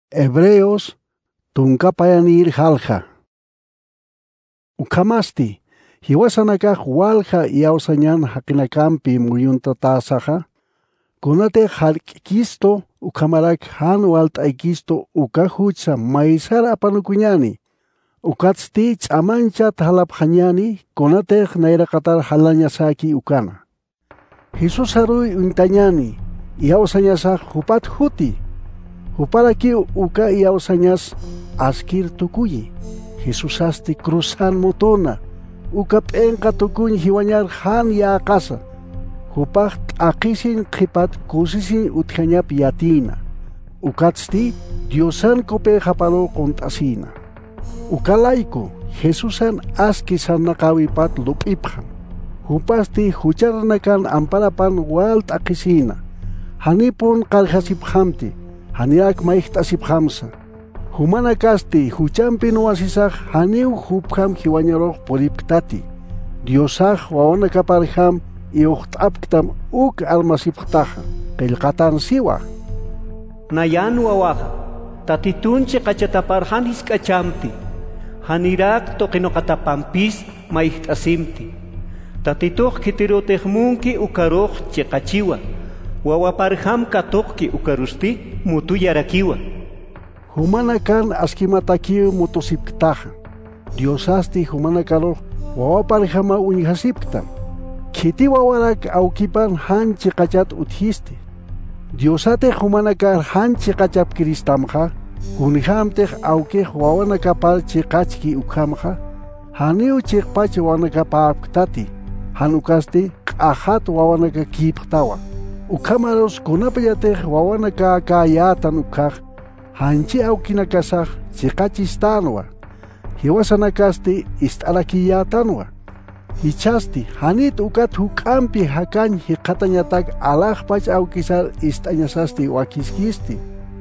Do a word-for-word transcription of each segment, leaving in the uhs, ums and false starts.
Hebreos tunkapayanir halja. Ukamasti, hiwasanakaj walja yausañan hakinakampi muyunta tasaja. Kunate halkisto ukamarak han waltaikisto ukahucha maisara apanukuñani. Ukatsti ch'amancha talaphañani kunate nairakatar halañasaki ukana. Jesus haruy untañani yausañasaj hupat huti. Huparaki uka yausañas askir tukuyi. Jesus asti cruzan motona. Uka p'enqa tukuñ hiwañar han ya casa. Hupaq t'aqisin qipat kusisin utjañap yatina. Ukatsti Diosan kope japalo kontasina. Ukalaiko Jesusan aski sarnaqawipat lup'ipqan. Hupasti hucharnakan amparapan wal t'aqisina. Hanipun qalhasipqamti. Haniak maihtasipqamsa. Humana kasti huchampi nuasisaj haniu hupqam hiwañaroq puriptati. Diosaj wawana kaparjam iuqt'apktam uk almasipqtaja. Qillqatan siwaj. Nayan wawaja. Tatitunche qachataparjan hisk'achamti. Hanirak toqinoqatapampis maihtasimti. Tatituq kitirotejmunki ukaroq chiqachiwa. Wawaparjam katoqki ukarusti mutuyarakiwa. Humana kan askimatakiu mutosipktaja. Diosasti humana karo wawaparjama uñihasipktam. Kiti wawarak aukipan han chiqachat uthisti. Diosate humana kar han chiqachap kiristamja. Unihamtej aukej wawana kapal chiqachki ukhamja. Haniu chiqpachi wawana kapapktati. Hanukasti q'ajat wawana kipqtawa. Ukamaros kunapayatej wawana ka kayatan ukaj. Hanchi aukinakasaj chiqachistanwa. Hiwasanakasti ist'alakiyatanwa. Hichasti hanit ukat huk'ampi hakan hiqatañatak alajpach aukisar ist'añasasti wakiskisti.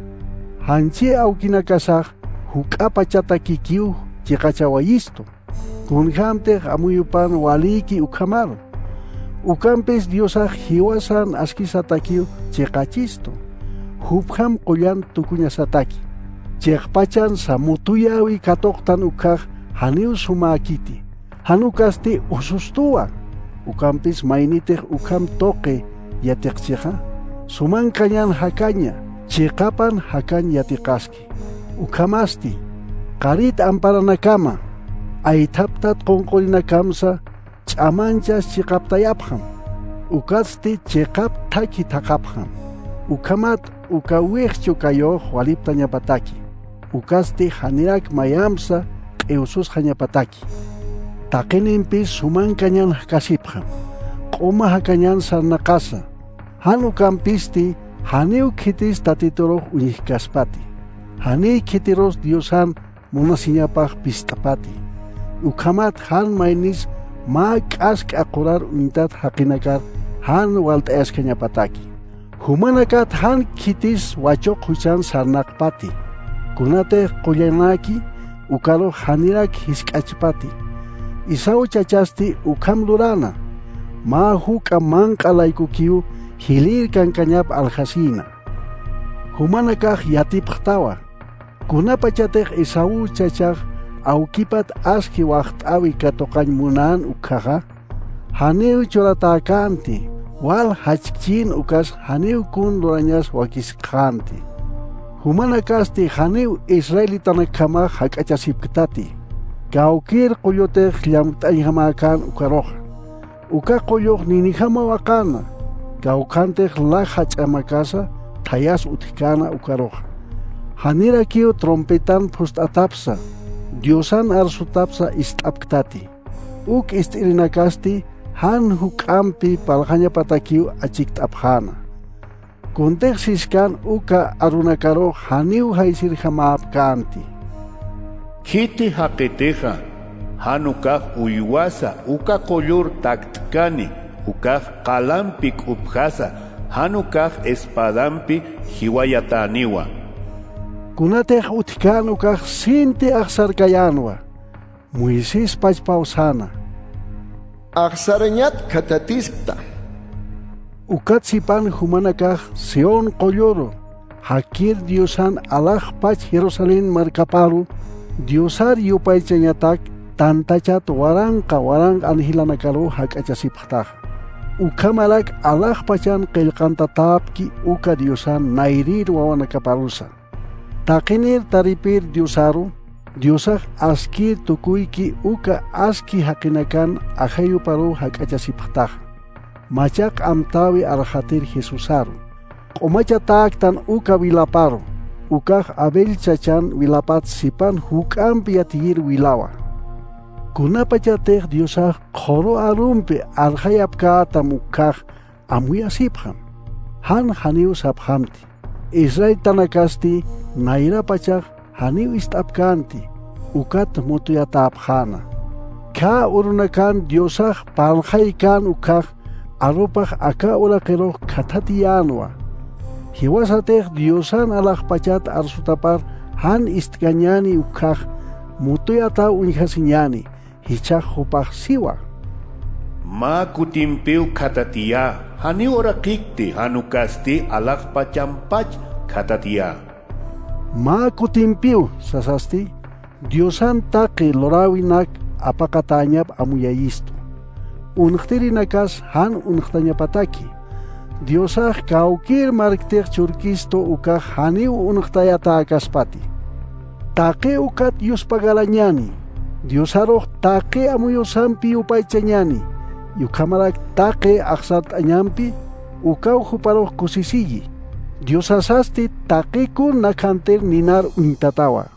Hanchi aukinakasaj huk'apachatakikiu chiqachawayisto. Kunhamtej amuyupan waliki ukhamaro. Ukampes Diosaj hiwasan askisatakiu chiqachisto. Hupjam qullan tukuñasataki. Chiqpachan samutuyawi katoqtan ukaj haniu sumakiti. Hanukasti usustuwa. Ukampis maynitej ukam toqe yatiqchiqa. Suman kañan hakaña. Chiqapan hakan yatiqaski. Ukamasti. Qarit amparanakama. Aytaptat qonqolinakamsa. Ch'amanchas chiqaptayapqam. Ukasti chiqap taki taqapqam. Ukamat ukawiqchu kayoq walipta ñapataki. Ukasti hanirak mayamsa q'iwsus hañapataki. Taqinimpis suman kañan kasipqam. Q'uma hakañan sarnaqasa. Hanu kampisti haniu kitis tatituruq uñihkaspati. Hani kitiros Diosan munasiñapaq pistapati. Ukamat han maynis ma k'ask aqurar untat haqinakar han walt'ayasqañapataki. Humanakat han kitis wachoq huchan sarnaqpati. Kunate qullanaki ukaro hanirak hisk'achpati. Isau chachasti ukam lurana. Ma huka manq'alaykukiu hilir kankañap alhasina. Humanakaj yatipqtawa. Kunapachatej Isau chachaj aukipat aski waqt'awi katoqañ munan ukaja. Haniu churatakanti. Wal hachchin ukas haniu kun lurañas wakisqanti. Humanakasti haniu Israelitanakama hak'achasipktati. Kaukir quyotej llamt'ayhamakan ukaroja. Uka quyuq ninijama waqana. Kaukantej laja ch'amakasa thayas utkana ukaroja. Hanirakiu trompetan pust'atapsa. Diosan arsutapsa ist'apktati. Uk ist'irinakasti han huk'ampi palhañapatakiu achikt'apjana. Kuntejsiskan uka arunakaro haniu haysirjamapkanti. Kiti haqiteja hanukaj uywasa uka qollur taktkani ukaj qalampi k'upjasa hanukaj espadampi hiwayataniwa. Kunatej utkan ukaj sinti aqsarkayanwa. Moisés pachpausana. Aqsarañat katatisqta. Ukatsipan humanakaj Sion qolloro. hakir Diosan alaj pach Jerusalén markaparu Diosar yupaychañatak tantachat waranqa warang anhilanakaru hak'achasipaqtaq ukamalak alaj pachan qillqanta tapki uka Diosan nairir wawanakaparusa taqinir taripir Diosaru Diosaj askir tukuyki uka aski haqinakan ajayu paru hak'achasipaqtaq machaq amtawi arhatir Jesusaru qomacha taktan uka vilaparu ukaj Abel chachan vilapat sipan huk'ampi yatigir vilawa kunapachatej Diosaj qhoro arumpi arjayapkata mukaj amuyasipqam han haniw saphamti Israel tanakasti nairapachaj haniw istapkanti ukat mutuyatapjana ka urunakan Diosaj paljaykan ukaj arupaj aka uraqiro khatatiyanwa hiwasatej Diosan alaj pachat arsutapar han istkañani ukaj mutuyata unjasiñani hichaj hupaj siwa ma kutimpiu khatatiya hani oraqikti hanukasti alaj pachampach khatatiya ma kutimpiu sasasti Diosan taqi lorawinak apaqatañap amuyayistu unqtirinakas han unqtañapataki Diosaj kaukir marktiq churkisto ukaj haniw unqtayata akaspati taqi ukat yuspagalañani Diosaruq taqi amuyusampi upaychañani yukamarak taqi aqsat añampi ukaw huparuq kusisiyi Diosasasti taqikun nakhantir ninar untatawa